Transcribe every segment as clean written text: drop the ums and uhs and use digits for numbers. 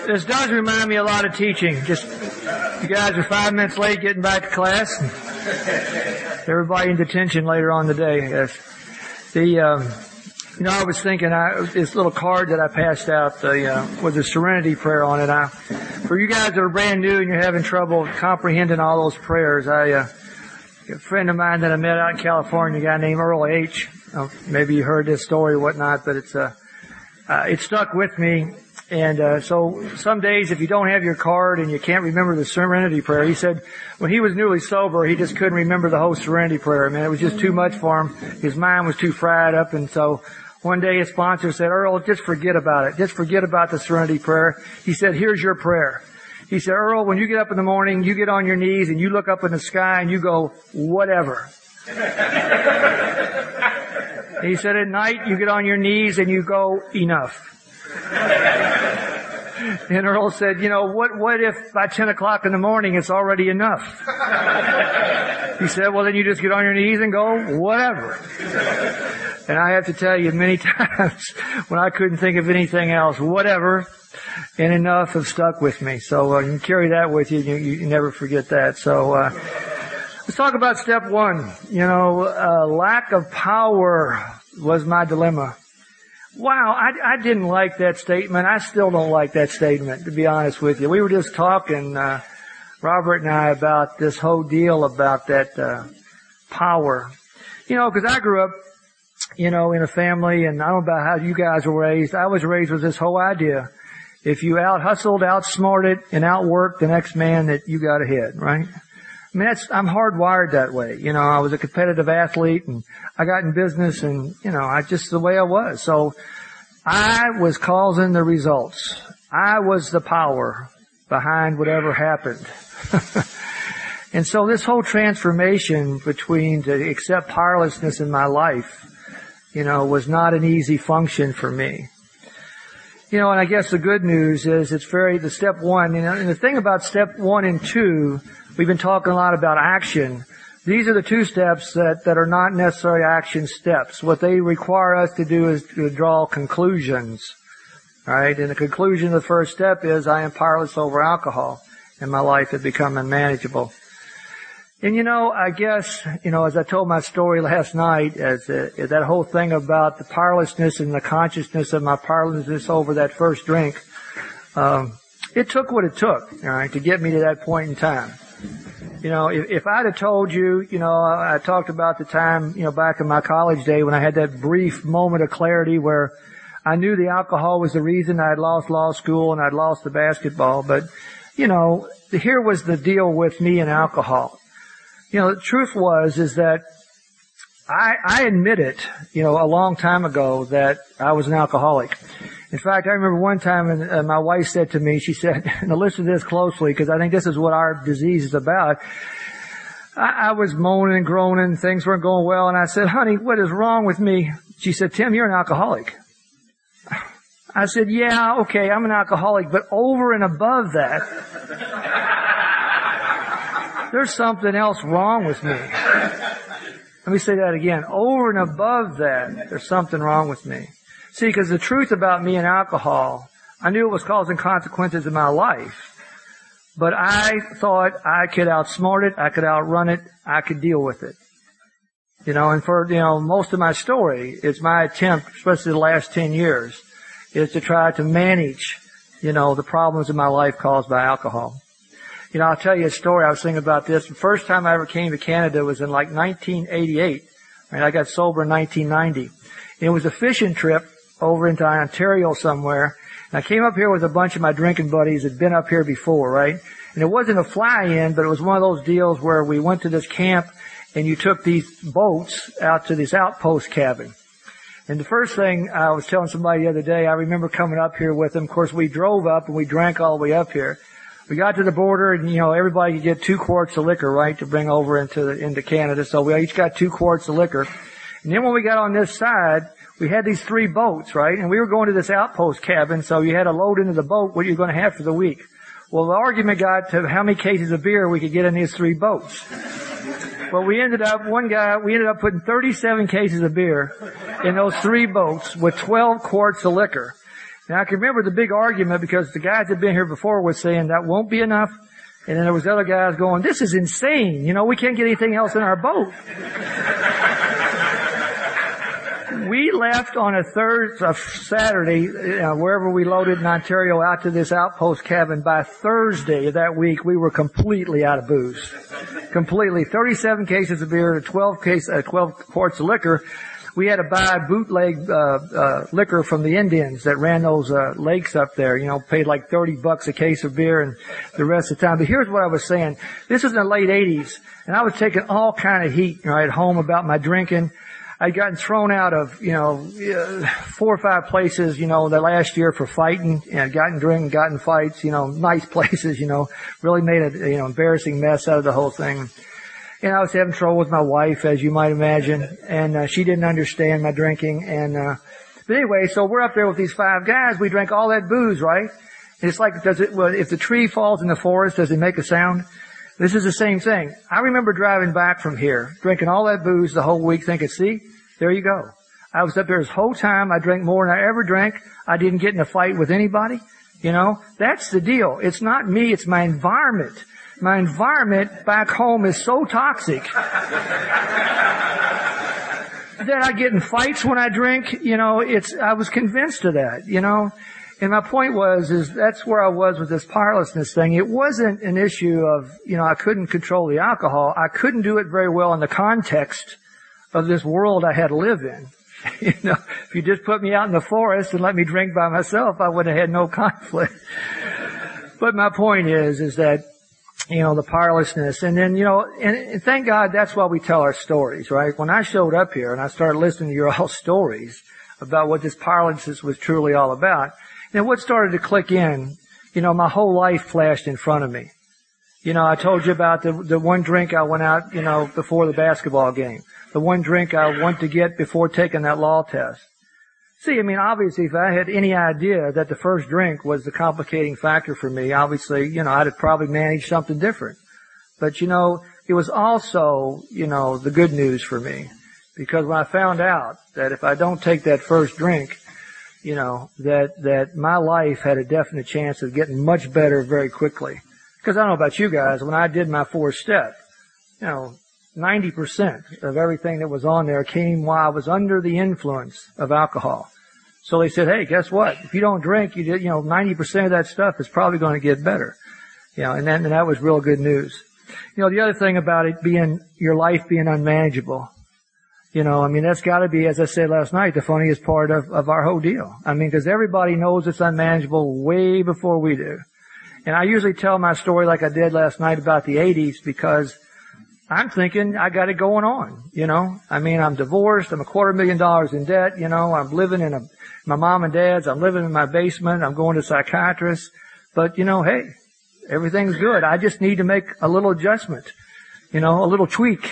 This does remind me a lot of teaching. Just, you guys are 5 minutes late getting back to class. Everybody in detention later on in the day. Yes. I was thinking, this little card that I passed out, with the Serenity Prayer on it. For you guys that are brand new and you're having trouble comprehending all those prayers, a friend of mine that I met out in California, a guy named Earl H. Maybe you heard this story or whatnot, but it stuck with me. And so some days if you don't have your card and you can't remember the Serenity Prayer, he said when he was newly sober, he just couldn't remember the whole Serenity Prayer. Man, it was just too much for him. His mind was too fried up. And so one day his sponsor said, Earl, just forget about it. Just forget about the Serenity Prayer. He said, here's your prayer. He said, Earl, when you get up in the morning, you get on your knees and you look up in the sky and you go, whatever. He said, at night, you get on your knees and you go, enough. And Earl said, what if by 10 o'clock in the morning it's already enough? He said, well, then you just get on your knees and go, whatever. And I have to tell you, many times when I couldn't think of anything else, whatever and enough have stuck with me. So you can carry that with you. You never forget that. So let's talk about step one. Lack of power was my dilemma. Wow, I didn't like that statement. I still don't like that statement, to be honest with you. We were just talking, Robert and I, about this whole deal about that power. Because I grew up, in a family, and I don't know about how you guys were raised. I was raised with this whole idea. If you out-hustled, outsmarted, and outworked the next man, that you got ahead, right? I mean, I'm hardwired that way. I was a competitive athlete and I got in business and, just the way I was. So I was causing the results. I was the power behind whatever happened. And so this whole transformation between to accept powerlessness in my life, was not an easy function for me. And I guess the good news is the step one, and the thing about step 1 and 2, we've been talking a lot about action. These are the 2 steps that are not necessarily action steps. What they require us to do is to draw conclusions. Right? And the conclusion of the first step is I am powerless over alcohol and my life has become unmanageable. And I guess, as I told my story last night, as that whole thing about the powerlessness and the consciousness of my powerlessness over that first drink, it took what it took, all right, to get me to that point in time. If I'd have told you, I talked about the time, back in my college day when I had that brief moment of clarity where I knew the alcohol was the reason I had lost law school and I'd lost the basketball. But, here was the deal with me and alcohol. The truth is that I admitted, a long time ago that I was an alcoholic. In fact, I remember one time and my wife said to me, she said, now listen to this closely because I think this is what our disease is about. I was moaning and groaning, things weren't going well, and I said, honey, what is wrong with me? She said, Tim, you're an alcoholic. I said, yeah, okay, I'm an alcoholic, but over and above that, there's something else wrong with me. Let me say that again. Over and above that, there's something wrong with me. See, because the truth about me and alcohol, I knew it was causing consequences in my life. But I thought I could outsmart it, I could outrun it, I could deal with it. And for, most of my story, it's my attempt, especially the last 10 years, is to try to manage, the problems in my life caused by alcohol. I'll tell you a story. I was thinking about this. The first time I ever came to Canada was in 1988. I got sober in 1990. It was a fishing trip over into Ontario somewhere. And I came up here with a bunch of my drinking buddies that had been up here before, right? And it wasn't a fly-in, but it was one of those deals where we went to this camp and you took these boats out to this outpost cabin. And the first thing I was telling somebody the other day, I remember coming up here with them. Of course, we drove up and we drank all the way up here. We got to the border and, everybody could get 2 quarts of liquor, right, to bring over into Canada. So we each got 2 quarts of liquor. And then when we got on this side, we had these 3 boats, right? And we were going to this outpost cabin, so you had to load into the boat what you're going to have for the week. Well, the argument got to how many cases of beer we could get in these 3 boats. Well, we ended up putting 37 cases of beer in those 3 boats with 12 quarts of liquor. Now I can remember the big argument because the guys that had been here before was saying that won't be enough. And then there was other guys going, this is insane. You know, we can't get anything else in our boat. We left on a Saturday, wherever we loaded in Ontario out to this outpost cabin. By Thursday of that week, we were completely out of booze. Completely. 37 cases of beer, 12 quarts of liquor. We had to buy bootleg, liquor from the Indians that ran those, lakes up there, you know, paid like $30 a case of beer and the rest of the time. But here's what I was saying. This was in the late 80s and I was taking all kind of heat, you know, at home about my drinking. I'd gotten thrown out of, 4 or 5 places, the last year for fighting and gotten fights, nice places, really made a, embarrassing mess out of the whole thing. And I was having trouble with my wife, as you might imagine, and she didn't understand my drinking. And but anyway, so we're up there with these 5 guys. We drank all that booze, right? And it's like, if the tree falls in the forest, does it make a sound? This is the same thing. I remember driving back from here, drinking all that booze the whole week, thinking, see, there you go. I was up there this whole time. I drank more than I ever drank. I didn't get in a fight with anybody. That's the deal. It's not me, it's my environment. My environment back home is so toxic that I get in fights when I drink. I was convinced of that, And my point is that's where I was with this powerlessness thing. It wasn't an issue of, I couldn't control the alcohol. I couldn't do it very well in the context of this world I had to live in. If you just put me out in the forest and let me drink by myself, I would have had no conflict. But my point is that, the powerlessness. And then, and thank God that's why we tell our stories, right? When I showed up here and I started listening to your all stories about what this powerlessness was truly all about, and what started to click in, my whole life flashed in front of me. I told you about the one drink I went out, before the basketball game. The one drink I want to get before taking that law test. See, obviously if I had any idea that the first drink was the complicating factor for me, obviously, I'd have probably managed something different. But, it was also, the good news for me. Because when I found out that if I don't take that first drink, that my life had a definite chance of getting much better very quickly. Because I don't know about you guys, when I did my 4-step, 90% of everything that was on there came while I was under the influence of alcohol. So they said, hey, guess what? If you don't drink, 90% of that stuff is probably going to get better. And that was real good news. The other thing about it being, your life being unmanageable, that's gotta be, as I said last night, the funniest part of our whole deal. Because everybody knows it's unmanageable way before we do. And I usually tell my story like I did last night about the 80s because I'm thinking I got it going on, I'm divorced, I'm $250,000 in debt, I'm living in my mom and dad's, I'm living in my basement, I'm going to psychiatrists, but hey, everything's good. I just need to make a little adjustment, a little tweak.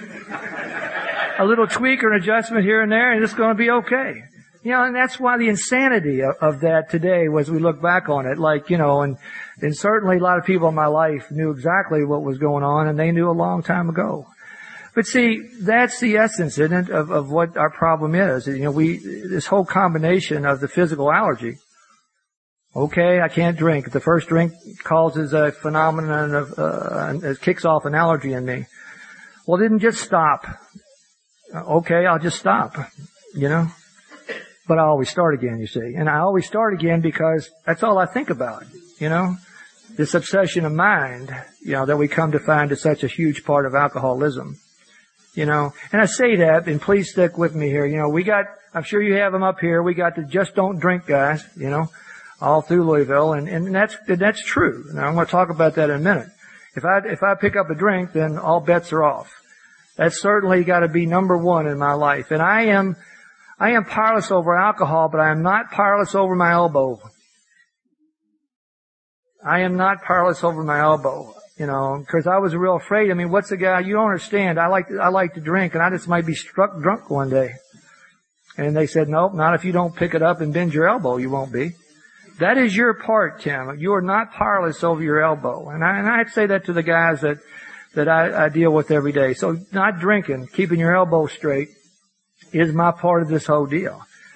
A little tweak or an adjustment here and there and it's going to be okay. And that's why the insanity of that today was we look back on it, and certainly a lot of people in my life knew exactly what was going on and they knew a long time ago. But see, that's the essence, isn't it, of what our problem is. This whole combination of the physical allergy. Okay, I can't drink. The first drink causes a phenomenon of, it kicks off an allergy in me. Well, it didn't just stop. Okay, I'll just stop, But I always start again, you see. And I always start again because that's all I think about, This obsession of mind, that we come to find is such a huge part of alcoholism, And I say that, and please stick with me here. I'm sure you have them up here. We got the Just Don't Drink guys, all through Louisville. And that's true. Now I'm going to talk about that in a minute. If I pick up a drink, then all bets are off. That's certainly got to be number one in my life. And I am powerless over alcohol, but I am not powerless over my elbow. I am not powerless over my elbow, because I was real afraid. What's the guy? You don't understand. I like to drink, and I just might be struck drunk one day. And they said, nope, not if you don't pick it up and bend your elbow. You won't be. That is your part, Tim. You are not powerless over your elbow. And I'd say that to the guys that I deal with every day. So not drinking, keeping your elbow straight is my part of this whole deal.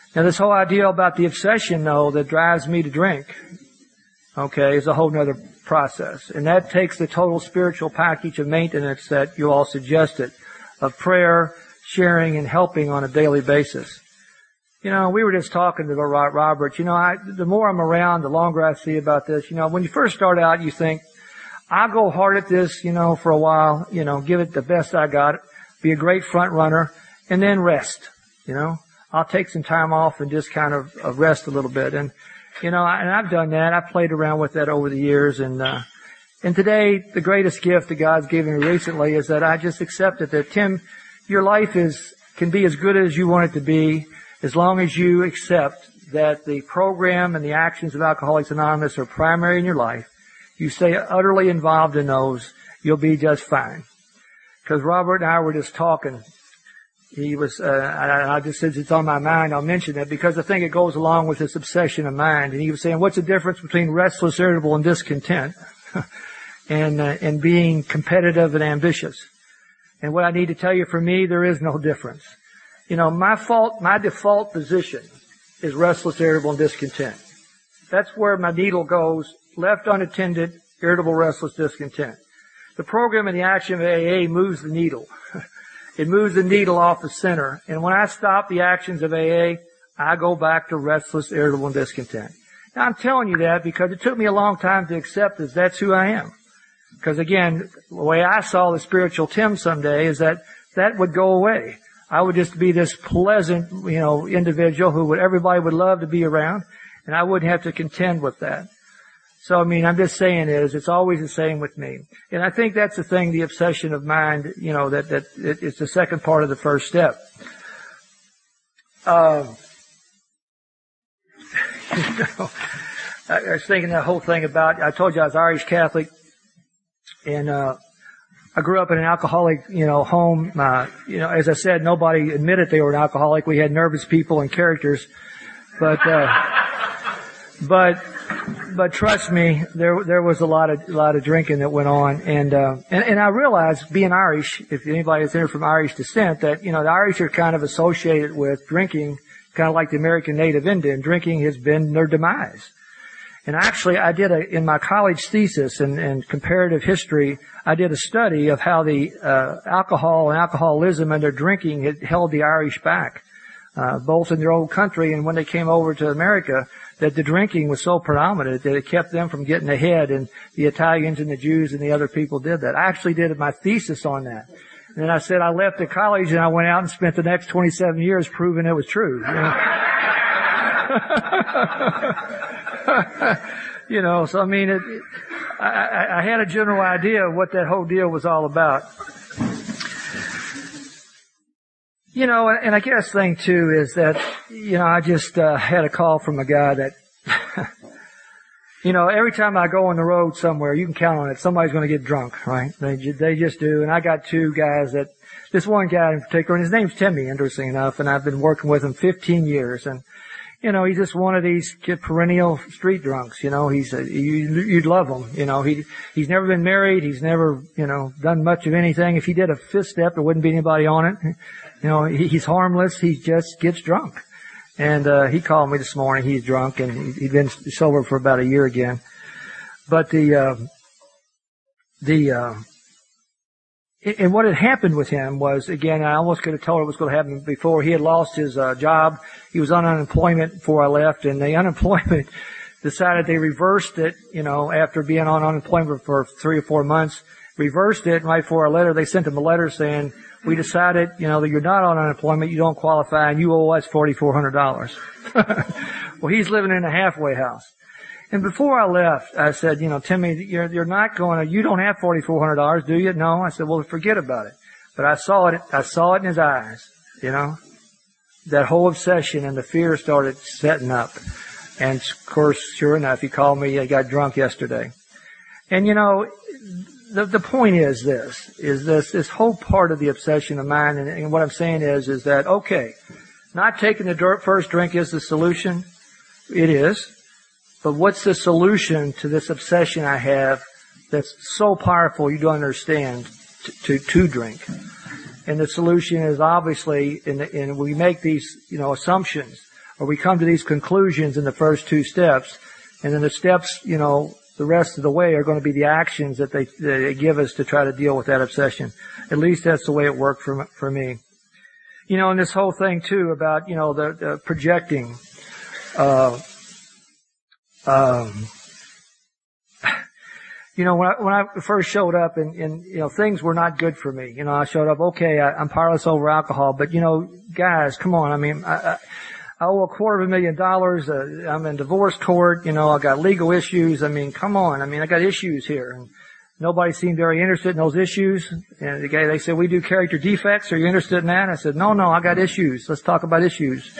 Now this whole idea about the obsession, though, that drives me to drink, okay, is a whole nother process. And that takes the total spiritual package of maintenance that you all suggested, of prayer, sharing, and helping on a daily basis. You know, we were just talking to Robert. You know, the more I'm around, the longer I see about this. You know, when you first start out, you think, I'll go hard at this, you know, for a while, you know, give it the best I got, be a great front runner, and then rest, you know. I'll take some time off and just kind of rest a little bit. And, you know, and I've done that. I've played around with that over the years. And today, the greatest gift that God's given me recently is that I just accepted that, Tim, your life can be as good as you want it to be, as long as you accept that the program and the actions of Alcoholics Anonymous are primary in your life. You stay utterly involved in those, you'll be just fine. Because Robert and I were just talking. He was, I just said it's on my mind, I'll mention it, because I think it goes along with this obsession of mind. And he was saying, what's the difference between restless, irritable, and discontent? and being competitive and ambitious. And what I need to tell you, for me, there is no difference. You know, my default position is restless, irritable, and discontent. That's where my needle goes, left unattended, irritable, restless, discontent. The program and the action of AA moves the needle. It moves the needle off the center. And when I stop the actions of AA, I go back to restless, irritable, and discontent. Now, I'm telling you that because it took me a long time to accept that that's who I am. Because again, the way I saw the spiritual Tim someday is that would go away. I would just be this pleasant, you know, individual who everybody would love to be around, and I wouldn't have to contend with that. So, I mean, I'm just saying it's always the same with me. And I think that's the thing, the obsession of mind, you know, that it's the second part of the first step. You know, I was thinking that whole thing about, I told you I was Irish Catholic, and I grew up in an alcoholic, you know, home. You know, as I said, nobody admitted they were an alcoholic. We had nervous people and characters, but trust me, there was a lot of drinking that went on, and I realized, being Irish, if anybody is there from Irish descent, that, you know, the Irish are kind of associated with drinking, kind of like the American Native Indian. Drinking has been their demise. And actually, I did in my college thesis in comparative history, I did a study of how the alcohol and alcoholism and their drinking had held the Irish back, both in their old country and when they came over to America, that the drinking was so predominant that it kept them from getting ahead, and the Italians and the Jews and the other people did that. I actually did my thesis on that. And then I said I left the college and I went out and spent the next 27 years proving it was true. You know? You know, so I mean, I had a general idea of what that whole deal was all about. You know, and I guess thing too is that, you know, I just had a call from a guy that, you know, every time I go on the road somewhere, you can count on it, somebody's going to get drunk, right? They just do. And I got two guys this one guy in particular, and his name's Timmy, interesting enough, and I've been working with him 15 years, and you know, he's just one of these perennial street drunks. You know, you'd love him. You know, he's never been married. He's never, you know, done much of anything. If he did a fifth step, there wouldn't be anybody on it. You know, he's harmless. He just gets drunk. And, he called me this morning. He's drunk, and he'd been sober for about a year again. But and what had happened with him was, again, I almost could have told it was going to happen before. He had lost his job. He was on unemployment before I left, and the unemployment decided they reversed it, you know, after being on unemployment for 3 or 4 months, reversed it, and right before our letter, they sent him a letter saying, we decided, you know, that you're not on unemployment, you don't qualify, and you owe us $4,400. Well, he's living in a halfway house. And before I left, I said, you know, Timmy, you're not you don't have $4,400, do you? No. I said, well, forget about it. But I saw it in his eyes, you know. That whole obsession and the fear started setting up. And of course, sure enough, he called me, I got drunk yesterday. And you know, the point is this whole part of the obsession of mine, and what I'm saying is that, okay, not taking the first drink is the solution. It is. But what's the solution to this obsession I have that's so powerful you don't understand to drink? And the solution is obviously, and we make these, you know, assumptions. or we come to these conclusions in the first 2 steps, and then the steps, the rest of the way are going to be the actions that they give us to try to deal with that obsession. At least that's the way it worked for me. And this whole thing too about, the projecting, when I first showed up and things were not good for me. I showed up, okay, I'm powerless over alcohol, but guys, come on. I mean, I owe $250,000. I'm in divorce court. I got legal issues. I mean, come on. I mean, I got issues here. And nobody seemed very interested in those issues. And they said, we do character defects. Are you interested in that? I said, no, I got issues. Let's talk about issues.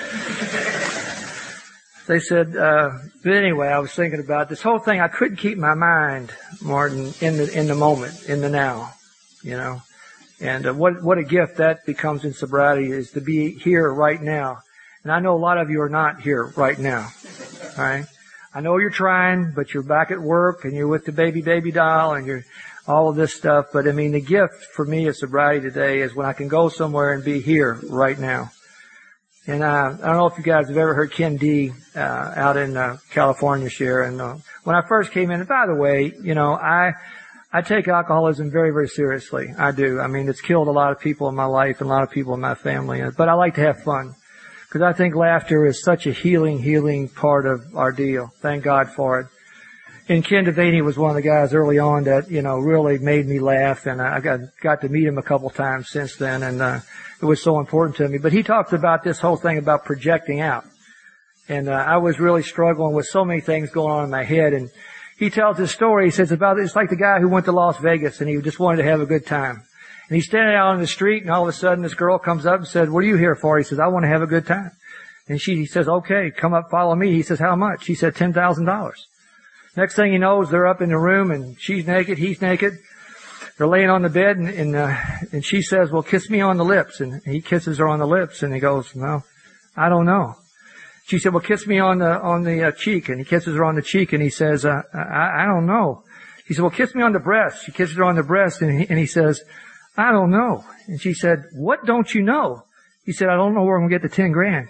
They said, but anyway, I was thinking about this whole thing. I couldn't keep my mind, Martin, in the moment, in the now, and what a gift that becomes in sobriety is to be here right now. And I know a lot of you are not here right now. All right. I know you're trying, but you're back at work and you're with the baby doll and you're all of this stuff. But I mean, the gift for me of sobriety today is when I can go somewhere and be here right now. And I don't know if you guys have ever heard Ken D out in California share. And when I first came in, and by the way, I take alcoholism very, very seriously. I do. I mean, it's killed a lot of people in my life and a lot of people in my family. But I like to have fun. Because I think laughter is such a healing part of our deal. Thank God for it. And Ken Devaney was one of the guys early on that, really made me laugh. And I got to meet him a couple times since then. And it was so important to me. But he talked about this whole thing about projecting out. And I was really struggling with so many things going on in my head. And he tells this story. He says it's like the guy who went to Las Vegas and he just wanted to have a good time. And he's standing out on the street, and all of a sudden this girl comes up and said, what are you here for? He says, I want to have a good time. And he says, okay, come up, follow me. He says, how much? He said, $10,000. Next thing he knows, they're up in the room, and she's naked, he's naked. They're laying on the bed, and she says, well, kiss me on the lips. And he kisses her on the lips, and he goes, no, I don't know. She said, well, kiss me on the cheek. And he kisses her on the cheek, and he says, I don't know. He said, well, kiss me on the breast. She kisses her on the breast, and he says, I don't know. And she said, what don't you know? He said, I don't know where I'm going to get the $10,000.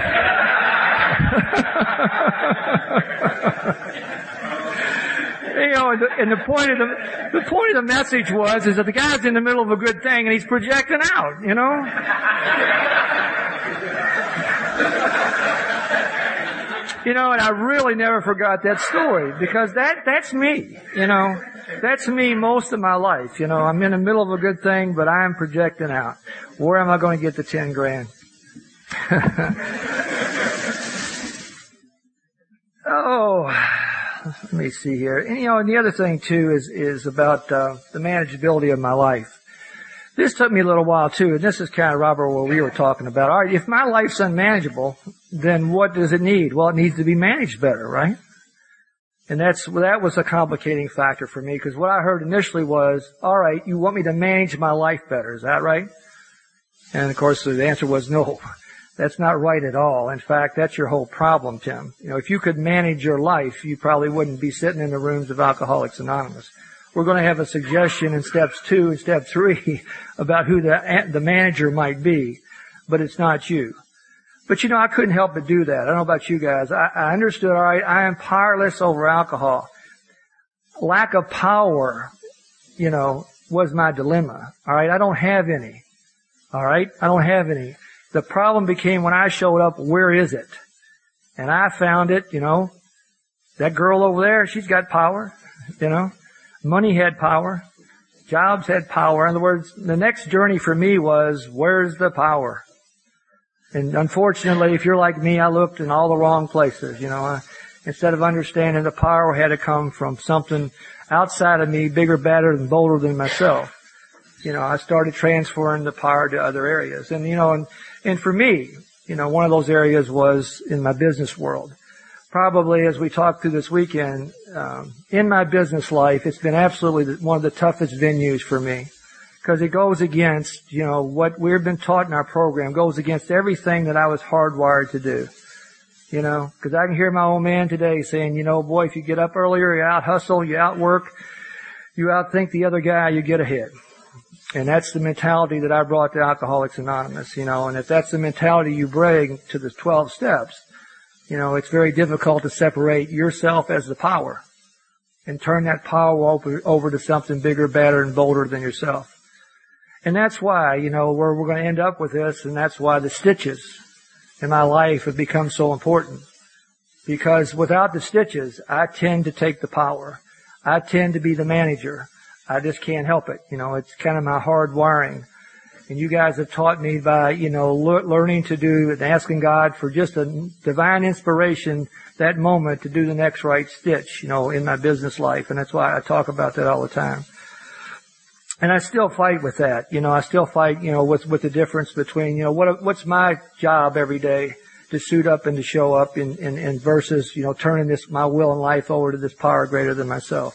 And the point of the message is that the guy's in the middle of a good thing and he's projecting out, and I really never forgot that story because that's me, That's me most of my life. I'm in the middle of a good thing, but I'm projecting out. Where am I going to get the $10,000? Let me see here. And the other thing too is about the manageability of my life. This took me a little while too, and this is kind of, Robert, what we were talking about. All right, if my life's unmanageable, then what does it need? Well, it needs to be managed better, right? And that was a complicating factor for me, because what I heard initially was, all right, you want me to manage my life better, is that right? And of course the answer was no. That's not right at all. In fact, that's your whole problem, Tim. If you could manage your life, you probably wouldn't be sitting in the rooms of Alcoholics Anonymous. We're going to have a suggestion in steps 2 and step 3 about who the manager might be, but it's not you. But I couldn't help but do that. I don't know about you guys. I understood, all right, I am powerless over alcohol. Lack of power, was my dilemma. All right, I don't have any. All right, I don't have any. The problem became when I showed up, where is it? And I found it, that girl over there, she's got power, Money had power. Jobs had power. In other words, the next journey for me was, where's the power? And unfortunately, if you're like me, I looked in all the wrong places, instead of understanding the power had to come from something outside of me, bigger, badder, and bolder than myself. I started transferring the power to other areas. And, and for me, one of those areas was in my business world. Probably, as we talked through this weekend, in my business life, it's been absolutely one of the toughest venues for me. Because it goes against, what we've been taught in our program, goes against everything that I was hardwired to do. Because I can hear my old man today saying, boy, if you get up earlier, you out hustle, you outwork, you outthink the other guy, you get ahead. And that's the mentality that I brought to Alcoholics Anonymous, and if that's the mentality you bring to the 12 steps, it's very difficult to separate yourself as the power and turn that power over to something bigger, better, and bolder than yourself. And that's why, where we're going to end up with this, and that's why the stitches in my life have become so important. Because without the stitches, I tend to take the power. I tend to be the manager. I just can't help it. It's kind of my hard wiring. And you guys have taught me by, learning to do and asking God for just a divine inspiration that moment to do the next right stitch, in my business life. And that's why I talk about that all the time. And I still fight with that. I still fight, with the difference between, what's my job every day to suit up and to show up in versus, turning my will and life over to this power greater than myself.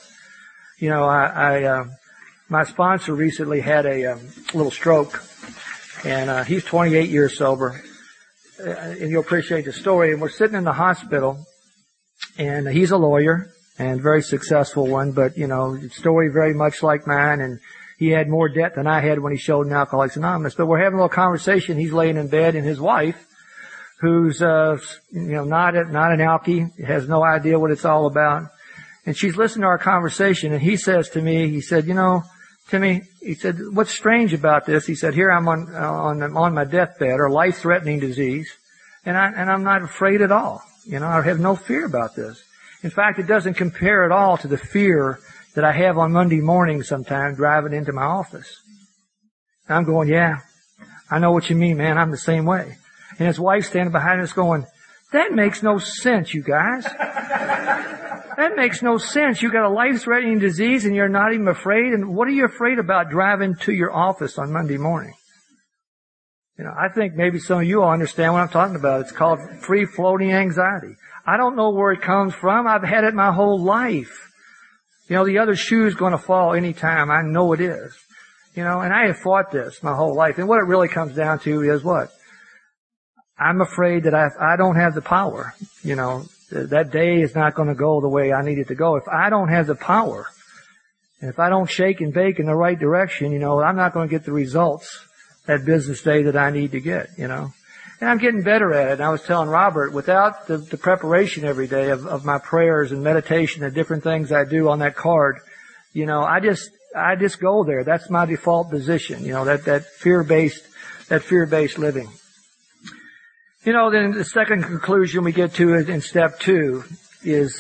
My sponsor recently had a little stroke, and he's 28 years sober, and you'll appreciate the story. And we're sitting in the hospital, and he's a lawyer and very successful one, but story very much like mine, and he had more debt than I had when he showed in Alcoholics Anonymous. But we're having a little conversation. He's laying in bed, and his wife, who's not an alkie, has no idea what it's all about. And she's listening to our conversation, and he says to me, he said, Timmy, he said, what's strange about this? He said, here I'm on my deathbed, or life-threatening disease, and I'm not afraid at all. I have no fear about this. In fact, it doesn't compare at all to the fear that I have on Monday morning sometimes driving into my office. And I'm going, yeah, I know what you mean, man. I'm the same way. And his wife standing behind us going, that makes no sense, you guys. That makes no sense. You got a life-threatening disease and you're not even afraid. And what are you afraid about driving to your office on Monday morning? I think maybe some of you all understand what I'm talking about. It's called free-floating anxiety. I don't know where it comes from. I've had it my whole life. The other shoe's going to fall anytime. I know it is. And I have fought this my whole life. And what it really comes down to is what? I'm afraid that I don't have the power. That day is not going to go the way I need it to go. If I don't have the power, and if I don't shake and bake in the right direction, I'm not going to get the results that business day that I need to get, And I'm getting better at it. And I was telling Robert, without the preparation every day of my prayers and meditation and different things I do on that card, I just go there. That's my default position, that fear-based living. Then the second conclusion we get to in step 2 is,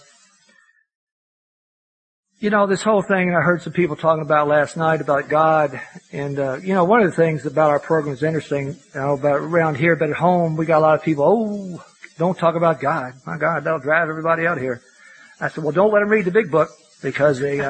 this whole thing, and I heard some people talking about last night about God, and, one of the things about our program is interesting, about around here, but at home, we got a lot of people, don't talk about God. My God, that'll drive everybody out of here. I said, well, don't let them read the big book, because it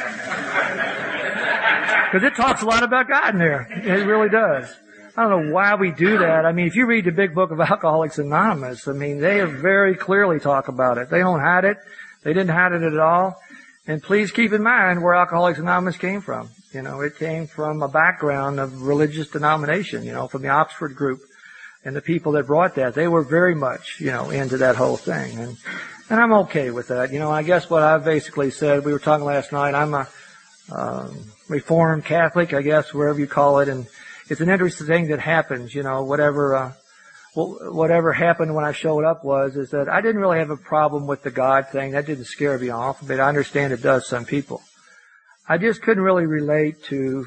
talks a lot about God in there. It really does. I don't know why we do that. I mean, if you read the big book of Alcoholics Anonymous, they very clearly talk about it. They don't hide it. They didn't hide it at all. And please keep in mind where Alcoholics Anonymous came from. It came from a background of religious denomination, from the Oxford group and the people that brought that. They were very much, into that whole thing. And I'm okay with that. I guess what I've basically said, we were talking last night, I'm a Reformed Catholic, I guess, wherever you call it, and it's an interesting thing that happens, whatever happened when I showed up is that I didn't really have a problem with the God thing. That didn't scare me off, but I understand it does some people. I just couldn't really relate to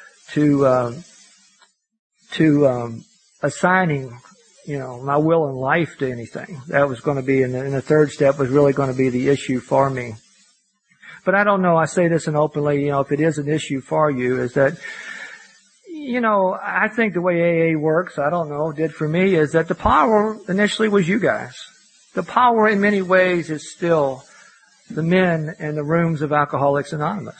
assigning, my will and life to anything. That was going to be, and the third step was really going to be the issue for me. But I don't know, I say this and openly, if it is an issue for you, is that, I think the way AA works, I don't know, did for me, is that the power initially was you guys. The power in many ways is still the men in the rooms of Alcoholics Anonymous.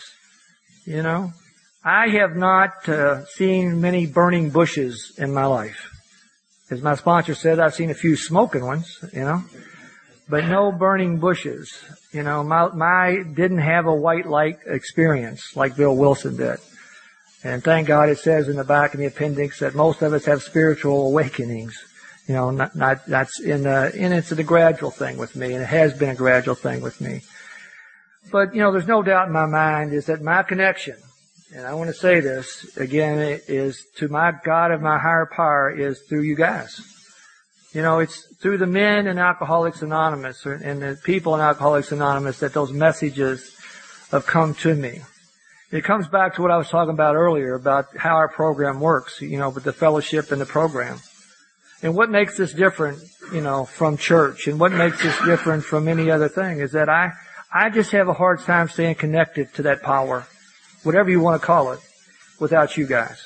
I have not seen many burning bushes in my life. As my sponsor said, I've seen a few smoking ones, but no burning bushes. My didn't have a white light experience like Bill Wilson did. And thank God it says in the back in the appendix that most of us have spiritual awakenings. That's it's a gradual thing with me, and it has been a gradual thing with me. But, there's no doubt in my mind is that my connection, and I want to say this again, is to my God of my higher power is through you guys. You know, it's through the men in Alcoholics Anonymous and the people in Alcoholics Anonymous that those messages have come to me. It comes back to what I was talking about earlier about how our program works, you know, with the fellowship and the program. And what makes this different, you know, from church and what makes this different from any other thing is that I just have a hard time staying connected to that power, whatever you want to call it, without you guys.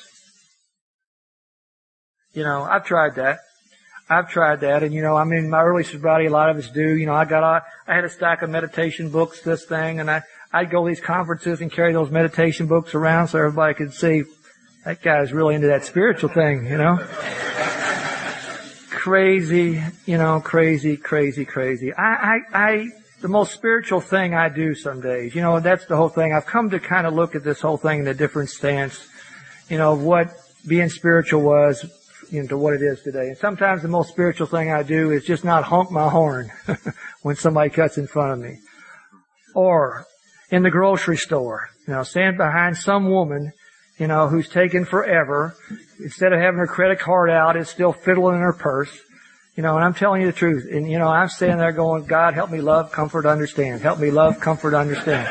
You know, I've tried that. And you know, I mean, my early sobriety, a lot of us do. You know, I had a stack of meditation books, this thing, and I'd go to these conferences and carry those meditation books around so everybody could see that guy's really into that spiritual thing, you know. Crazy, you know, crazy. The most spiritual thing I do some days, you know, that's the whole thing. I've come to kind of look at this whole thing in a different stance, you know, of what being spiritual was, you know, to what it is today. And sometimes the most spiritual thing I do is just not honk my horn when somebody cuts in front of me. Or in the grocery store, you know, stand behind some woman, you know, who's taken forever. Instead of having her credit card out, it's still fiddling in her purse. You know, and I'm telling you the truth. And, you know, I'm standing there going, God, help me love, comfort, understand. Help me love, comfort, understand.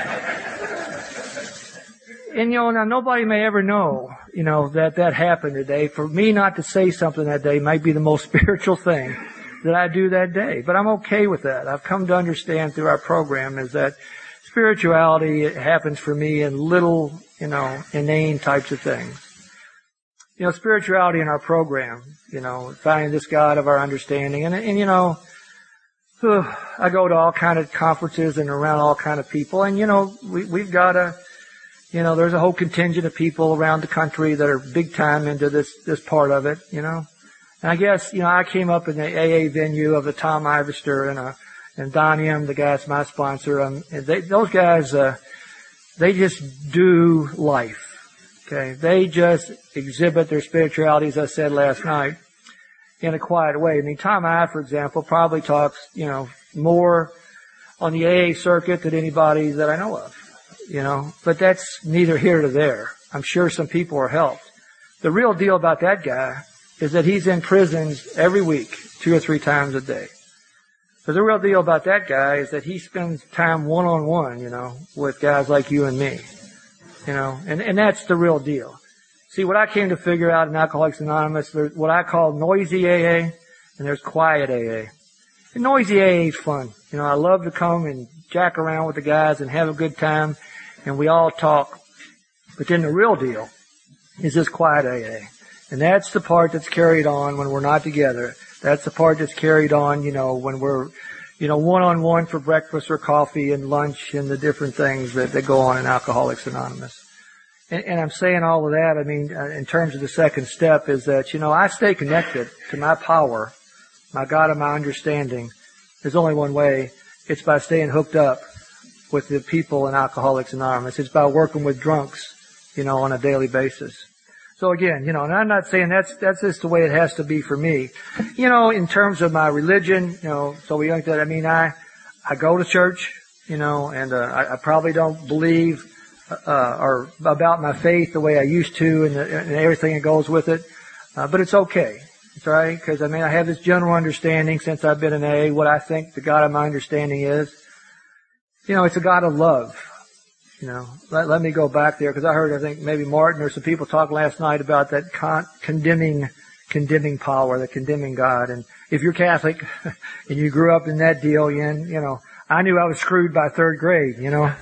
And, you know, now nobody may ever know, you know, that happened today. For me not to say something that day might be the most spiritual thing that I do that day. But I'm okay with that. I've come to understand through our program is that spirituality, it happens for me in little, you know, inane types of things. You know, spirituality in our program, you know, finding this God of our understanding. And you know, I go to all kind of conferences and around all kind of people. And, you know, we've got you know, there's a whole contingent of people around the country that are big time into this part of it, you know. And I guess, you know, I came up in the AA venue of the Tom Ivester and Don M., the guy's my sponsor. And those guys, they just do life. Okay. They just exhibit their spirituality, as I said last night, in a quiet way. I mean, Tom I, for example, probably talks, you know, more on the AA circuit than anybody that I know of, you know, but that's neither here nor there. I'm sure some people are helped. The real deal about that guy is that he's in prisons every week, 2 or 3 times a day. So the real deal about that guy is that he spends time one-on-one, you know, with guys like you and me. You know, and that's the real deal. See, what I came to figure out in Alcoholics Anonymous, there's what I call noisy AA, and there's quiet AA. And noisy AA is fun. You know, I love to come and jack around with the guys and have a good time, and we all talk. But then the real deal is this quiet AA. And that's the part that's carried on when we're not together. That's the part that's carried on, you know, when we're, you know, one-on-one for breakfast or coffee and lunch and the different things that go on in Alcoholics Anonymous. And I'm saying all of that, I mean, in terms of the second step is that, you know, I stay connected to my power, my God and my understanding. There's only one way. It's by staying hooked up with the people in Alcoholics Anonymous. It's by working with drunks, you know, on a daily basis. So again, you know, and I'm not saying that's just the way it has to be for me. You know, in terms of my religion, you know, so we looked at, I mean, I go to church, you know, and I probably don't believe or about my faith the way I used to and everything that goes with it. But it's okay. It's all right, because I mean, I have this general understanding since I've been in AA, what I think the God of my understanding is. You know, it's a God of love. You know, let me go back there, because I heard, I think maybe Martin or some people talk last night about that condemning power, the condemning God. And if you're Catholic and you grew up in that deal, you know, I knew I was screwed by 3rd grade, you know.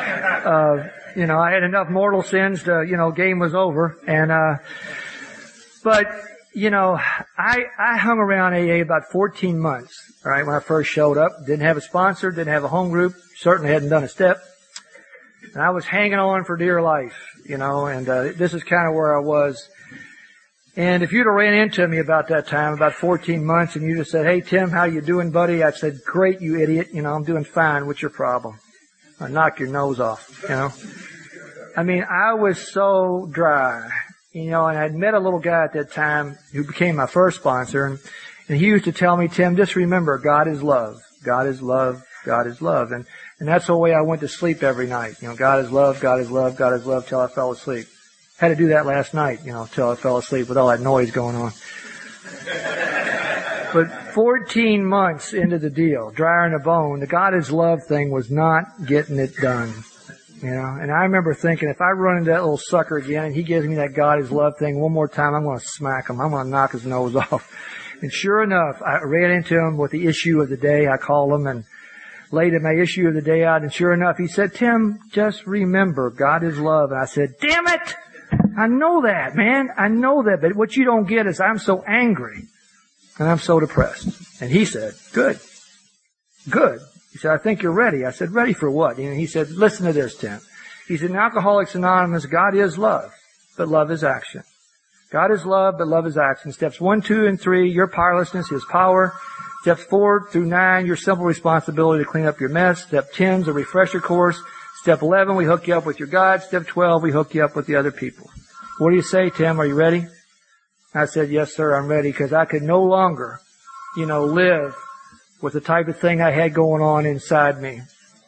You know, I had enough mortal sins to, you know, game was over. And, but, you know, I hung around AA about 14 months, all right, when I first showed up. Didn't have a sponsor, didn't have a home group, certainly hadn't done a step. And I was hanging on for dear life, you know, and this is kind of where I was. And if you'd have ran into me about that time, about 14 months, and you'd have said, "Hey, Tim, how you doing, buddy?" I'd said, "Great, you idiot. You know, I'm doing fine. What's your problem?" I'd knock your nose off, you know. I mean, I was so dry, you know, and I'd met a little guy at that time who became my first sponsor, and he used to tell me, "Tim, just remember, God is love. God is love. God is love." And that's the way I went to sleep every night. You know, God is love, God is love, God is love, till I fell asleep. Had to do that last night, you know, till I fell asleep with all that noise going on. But 14 months into the deal, drier than a bone, the God is love thing was not getting it done. You know, and I remember thinking, if I run into that little sucker again and he gives me that God is love thing one more time, I'm going to smack him. I'm going to knock his nose off. And sure enough, I ran into him with the issue of the day. I called him and laid my issue of the day out. And sure enough, he said, Tim, just remember, God is love. And I said, damn it! I know that, man. I know that. But what you don't get is I'm so angry and I'm so depressed. And he said, good. Good. He said, I think you're ready. I said, ready for what? And he said, listen to this, Tim. He said, in Alcoholics Anonymous, God is love, but love is action. God is love, but love is action. Steps 1, 2, and 3, your powerlessness, His power. Steps 4 through 9, your simple responsibility to clean up your mess. Step 10 is a refresher course. Step 11, we hook you up with your God. Step 12, we hook you up with the other people. What do you say, Tim? Are you ready? I said, yes, sir, I'm ready, because I could no longer, live with the type of thing I had going on inside me.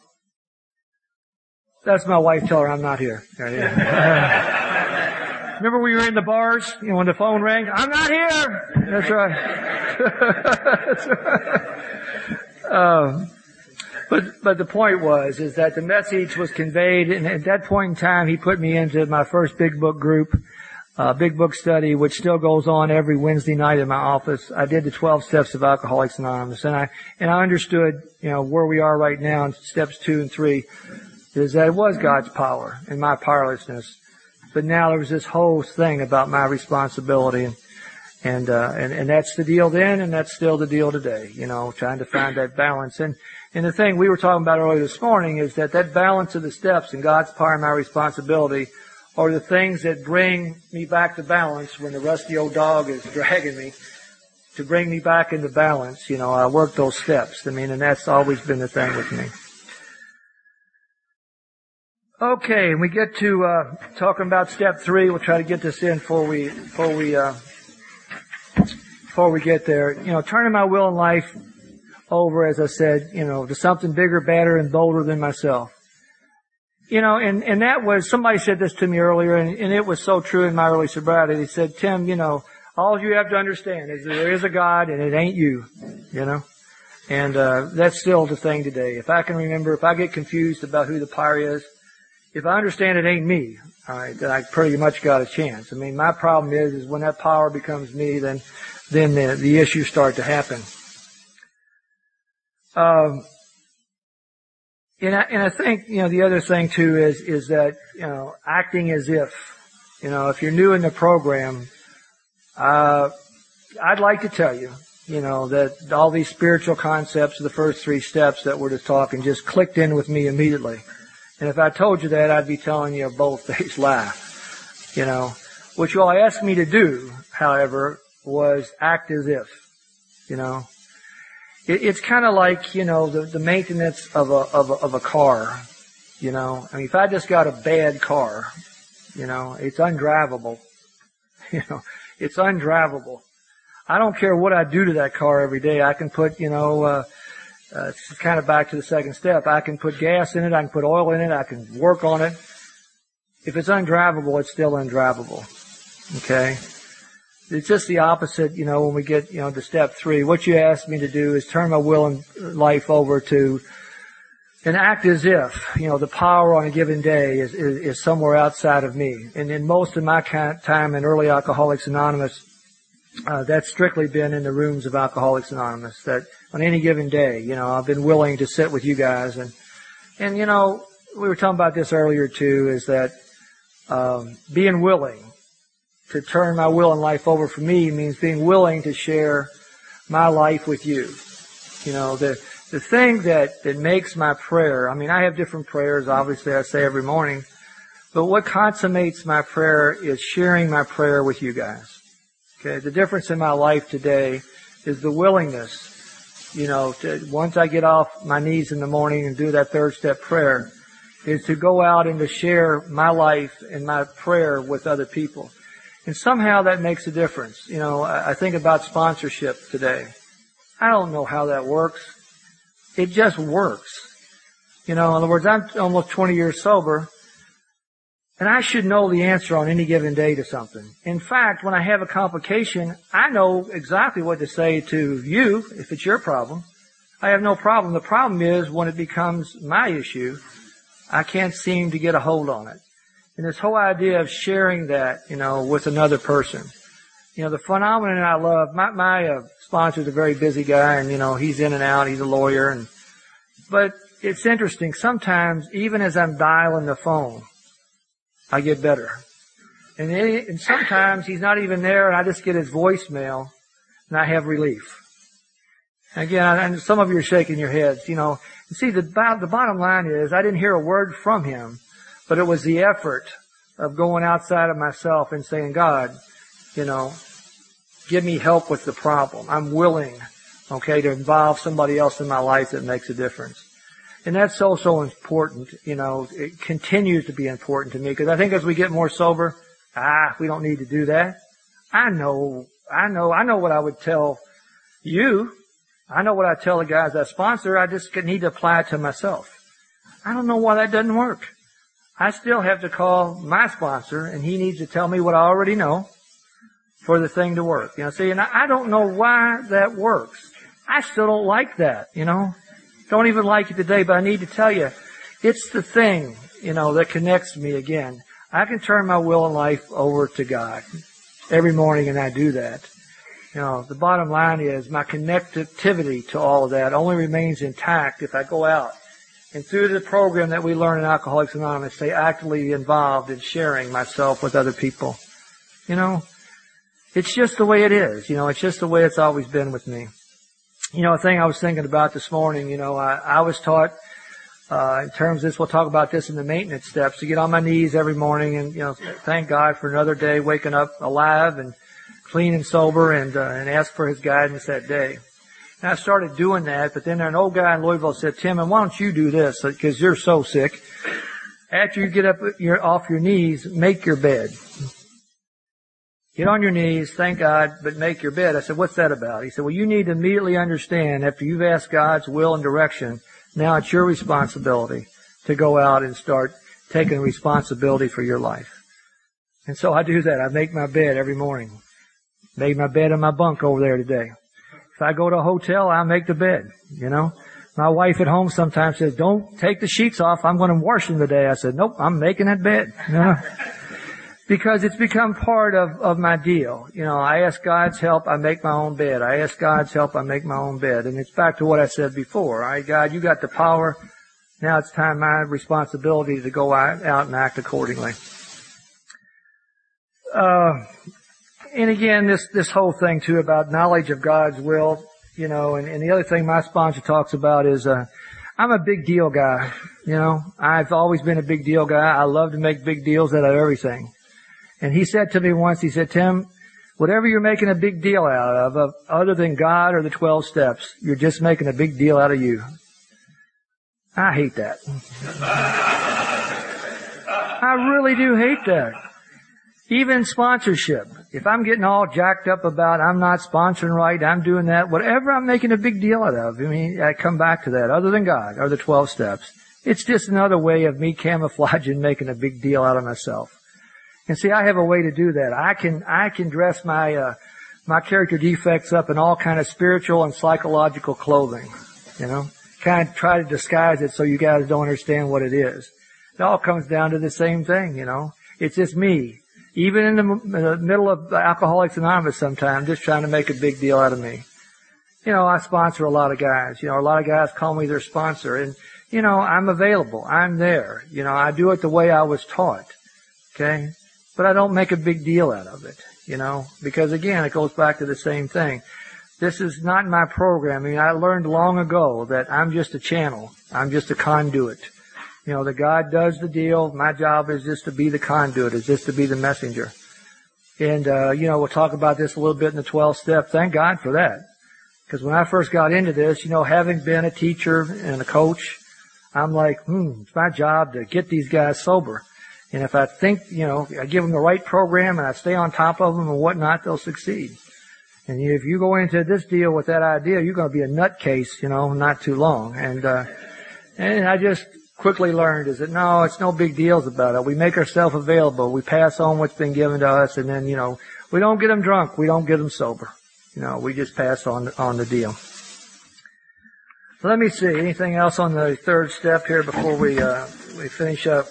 That's my wife. Tell her I'm not here. Remember we were in the bars, when the phone rang? I'm not here! That's right. That's right. But the point is that the message was conveyed, and at that point in time, he put me into my first big book group, big book study, which still goes on every Wednesday night in my office. I did the 12 steps of Alcoholics Anonymous, and I understood, where we are right now in steps 2 and 3, is that it was God's power and my powerlessness. But now there was this whole thing about my responsibility, and that's the deal then, and that's still the deal today, trying to find that balance. And the thing we were talking about earlier this morning is that balance of the steps and God's power and my responsibility are the things that bring me back to balance when the rusty old dog is dragging me, to bring me back into balance. I work those steps. And that's always been the thing with me. Okay, we get to talking about step 3. We'll try to get this in before we get there. Turning my will and life over, as I said, to something bigger, better, and bolder than myself. And that was, somebody said this to me earlier, and it was so true in my early sobriety. They said, Tim, all you have to understand is that there is a God and it ain't you, And that's still the thing today. If I can remember, if I get confused about who the power is, if I understand it ain't me, all right, then I pretty much got a chance. My problem is when that power becomes me, then the issues start to happen. And I think, the other thing too is that, acting as if you're new in the program, I'd like to tell you, that all these spiritual concepts of the first 3 steps that we're just talking just clicked in with me immediately. And if I told you that, I'd be telling you a bold-faced lie. What you all asked me to do, however, was act as if, It's kind of like, the maintenance of a car, if I just got a bad car, it's undrivable. It's undrivable. I don't care what I do to that car every day. I can put, it's kind of back to the second step. I can put gas in it. I can put oil in it. I can work on it. If it's undrivable, it's still undrivable. Okay? It's just the opposite, when we get, to step 3. What you asked me to do is turn my will and life over to and act as if, the power on a given day is somewhere outside of me. And in most of my time in early Alcoholics Anonymous, that's strictly been in the rooms of Alcoholics Anonymous, that on any given day, I've been willing to sit with you guys. And we were talking about this earlier too, is that, being willing to turn my will and life over for me means being willing to share my life with you. The thing that makes my prayer, I have different prayers, obviously I say every morning, but what consummates my prayer is sharing my prayer with you guys. Okay, the difference in my life today is the willingness, once I get off my knees in the morning and do that 3rd step prayer, is to go out and to share my life and my prayer with other people. And somehow that makes a difference. I think about sponsorship today. I don't know how that works. It just works. In other words, I'm almost 20 years sober. And I should know the answer on any given day to something. In fact, when I have a complication, I know exactly what to say to you if it's your problem. I have no problem. The problem is when it becomes my issue, I can't seem to get a hold on it. And this whole idea of sharing that, with another person. The phenomenon I love, my sponsor's a very busy guy and, he's in and out, he's a lawyer. But it's interesting. Sometimes, even as I'm dialing the phone, I get better. And sometimes he's not even there and I just get his voicemail and I have relief. Again, and some of you are shaking your heads, See, the bottom line is I didn't hear a word from him, but it was the effort of going outside of myself and saying, God, give me help with the problem. I'm willing, to involve somebody else in my life that makes a difference. And that's so important, it continues to be important to me because I think as we get more sober, we don't need to do that. I know what I would tell you. I know what I tell the guys I sponsor. I just need to apply it to myself. I don't know why that doesn't work. I still have to call my sponsor and he needs to tell me what I already know for the thing to work. And I don't know why that works. I still don't like that, Don't even like it today, but I need to tell you, it's the thing, that connects me again. I can turn my will and life over to God every morning and I do that. The bottom line is my connectivity to all of that only remains intact if I go out and through the program that we learn in Alcoholics Anonymous, stay actively involved in sharing myself with other people. It's just the way it is. It's just the way it's always been with me. A thing I was thinking about this morning, I was taught, in terms of this, we'll talk about this in the maintenance steps, to get on my knees every morning and, thank God for another day, waking up alive and clean and sober and ask for His guidance that day. And I started doing that, but then an old guy in Louisville said, Tim, and why don't you do this? Because you're so sick. After you get up off your knees, make your bed. Get on your knees, thank God, but make your bed. I said, what's that about? He said, well, you need to immediately understand after you've asked God's will and direction, now it's your responsibility to go out and start taking responsibility for your life. And so I do that. I make my bed every morning. Made my bed in my bunk over there today. If I go to a hotel, I make the bed, My wife at home sometimes says, don't take the sheets off. I'm going to wash them today. I said, nope, I'm making that bed. Because it's become part of my deal. I ask God's help, I make my own bed. I ask God's help, I make my own bed. And it's back to what I said before. All right, God, you got the power. Now it's time, my responsibility to go out and act accordingly. And again, this whole thing too about knowledge of God's will, and the other thing my sponsor talks about is, I'm a big deal guy, I've always been a big deal guy. I love to make big deals out of everything. And he said to me once, he said, Tim, whatever you're making a big deal out of, other than God or the 12 steps, you're just making a big deal out of you. I hate that. I really do hate that. Even sponsorship. If I'm getting all jacked up about I'm not sponsoring right, I'm doing that, whatever I'm making a big deal out of, I come back to that, other than God or the 12 steps. It's just another way of me camouflaging, making a big deal out of myself. And see, I have a way to do that. I can dress my character defects up in all kind of spiritual and psychological clothing, kind of try to disguise it so you guys don't understand what it is. It all comes down to the same thing, It's just me. Even in the middle of Alcoholics Anonymous sometimes, just trying to make a big deal out of me. I sponsor a lot of guys. A lot of guys call me their sponsor. And, I'm available. I'm there. I do it the way I was taught. Okay? But I don't make a big deal out of it, because again, it goes back to the same thing. This is not my program. I learned long ago that I'm just a channel. I'm just a conduit. That God does the deal. My job is just to be the conduit, is just to be the messenger. And, we'll talk about this a little bit in the 12 step. Thank God for that. Because when I first got into this, having been a teacher and a coach, I'm like, it's my job to get these guys sober. And if I think, I give them the right program and I stay on top of them and whatnot, they'll succeed. And if you go into this deal with that idea, you're going to be a nutcase, not too long. And quickly learned is that no, it's no big deals about it. We make ourselves available. We pass on what's been given to us, and then, we don't get them drunk. We don't get them sober. We just pass on the deal. So let me see. Anything else on the third step here before we finish up?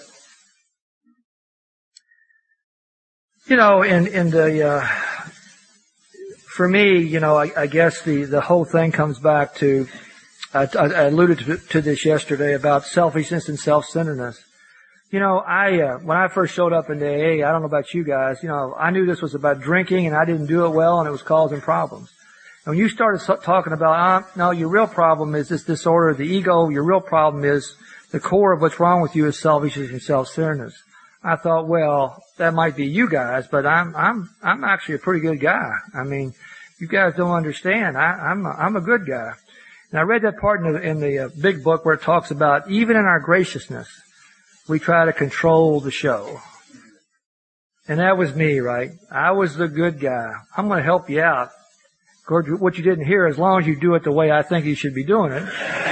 For me, I guess the whole thing comes back to, I alluded to this yesterday about selfishness and self-centeredness. When I first showed up in AA, I don't know about you guys, I knew this was about drinking and I didn't do it well and it was causing problems. And when you started talking about, no, your real problem is this disorder of the ego, your real problem is the core of what's wrong with you is selfishness and self-centeredness. I thought, well, that might be you guys, but I'm actually a pretty good guy. I mean, you guys don't understand. I'm a good guy. And I read that part in the big book where it talks about even in our graciousness, we try to control the show. And that was me, right? I was the good guy. I'm going to help you out. Of course, what you didn't hear, as long as you do it the way I think you should be doing it.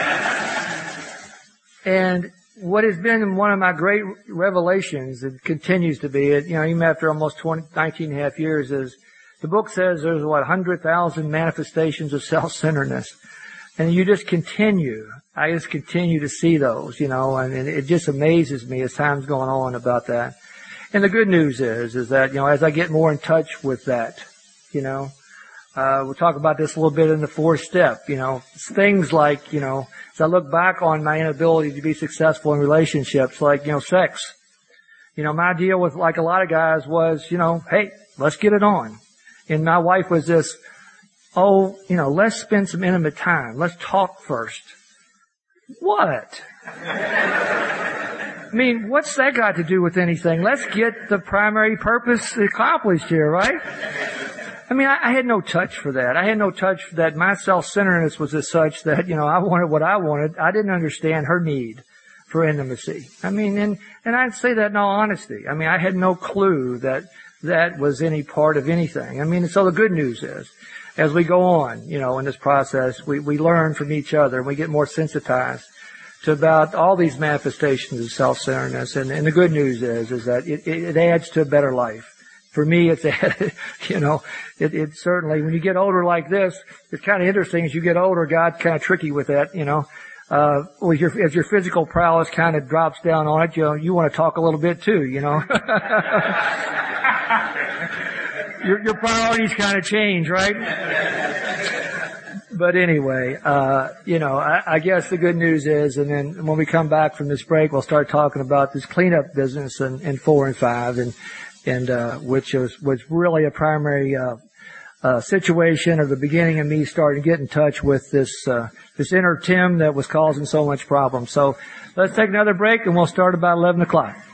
And what has been one of my great revelations, it continues to be, even after almost 19 and a half years, is the book says there's 100,000 manifestations of self-centeredness. And you just continue. I just continue to see those, and it just amazes me as time's going on about that. And the good news is that, as I get more in touch with that, we'll talk about this a little bit in the fourth step, things like, as I look back on my inability to be successful in relationships, like, sex. My deal with, like a lot of guys, was, hey, let's get it on. And my wife was this, let's spend some intimate time. Let's talk first. What? I mean, what's that got to do with anything? Let's get the primary purpose accomplished here, right? I mean, I had no touch for that. I had no touch for that. My self-centeredness was as such that, I wanted what I wanted. I didn't understand her need for intimacy. I mean, and I'd say that in all honesty. I mean, I had no clue that was any part of anything. I mean, so the good news is, as we go on, in this process, we learn from each other and we get more sensitized to about all these manifestations of self-centeredness. And the good news is that it adds to a better life. For me, it's added, it certainly, when you get older like this, it's kind of interesting. As you get older, God's kind of tricky with that, as your physical prowess kind of drops down on it, you want to talk a little bit too, Your priorities kind of change, right? But anyway, I guess the good news is, and then when we come back from this break, we'll start talking about this cleanup business in 4 and 5, and which was really a primary situation of the beginning of me starting to get in touch with this inner Tim that was causing so much problem. So let's take another break, and we'll start about 11 o'clock.